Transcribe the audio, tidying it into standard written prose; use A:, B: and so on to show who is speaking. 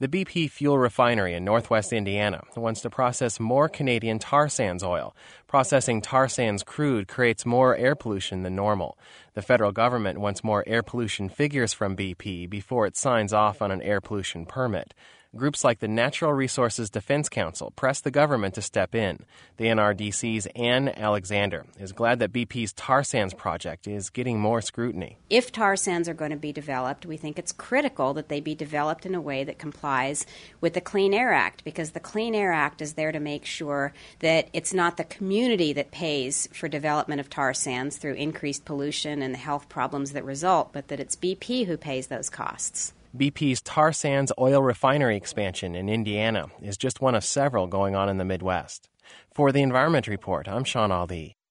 A: The BP fuel refinery in northwest Indiana wants to process more Canadian tar sands oil. Processing tar sands crude creates more air pollution than normal. The federal government wants more air pollution figures from BP before it signs off on an air pollution permit. Groups like the Natural Resources Defense Council press the government to step in. The NRDC's Ann Alexander is glad that BP's tar sands project is getting more scrutiny.
B: If tar sands are going to be developed, we think it's critical that they be developed in a way that complies with the Clean Air Act, because the Clean Air Act is there to make sure that it's not the community that pays for development of tar sands through increased pollution and the health problems that result, but that it's BP who pays those costs.
A: BP's tar sands oil refinery expansion in Indiana is just one of several going on in the Midwest. For the Environment Report, I'm Sean Aldi.